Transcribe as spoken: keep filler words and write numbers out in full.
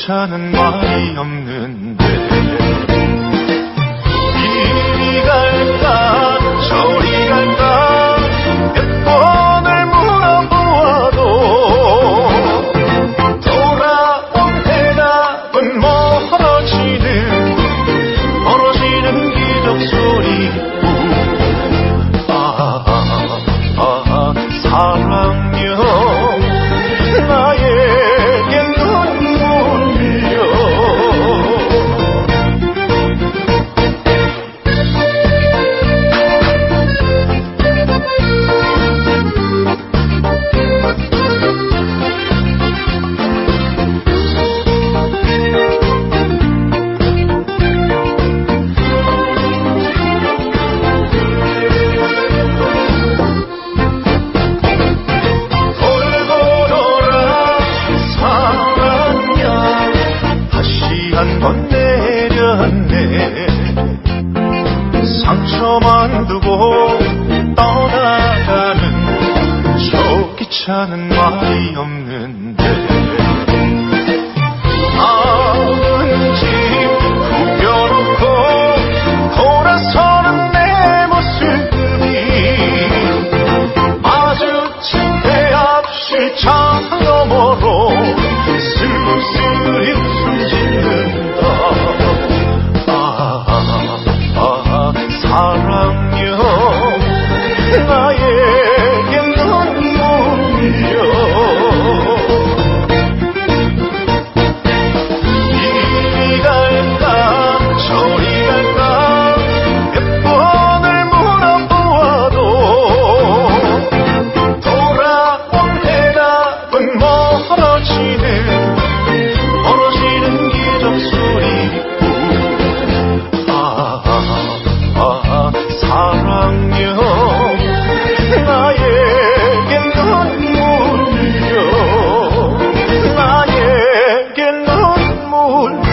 귀찮은 말이 없는데 이리 갈까 저리 갈까 몇 번을 물어보아도 돌아온 대답은 멀어지는 멀어지는 기적 소리. 아, 아, 아, 사랑요 나에게 눈물이여. 한번 내렸네. 상처만 두고 떠나가는 저 귀찮은 말이 없는데 아은 집 구겨놓고 돌아서는 내 모습이 마주친 배 앞 실창 너머로 쓸쓸히 웃음 짓는다. 아, 아, 아, 사랑요 나에게 눈물이여. 이리 갈까 저리 갈까 몇 번을 물어보아도 돌아온 대답은 멀어지는 멀어지는 기적 소리고. 아, 아, 아, 사랑요 나에게 눈물이여. 나에게 눈물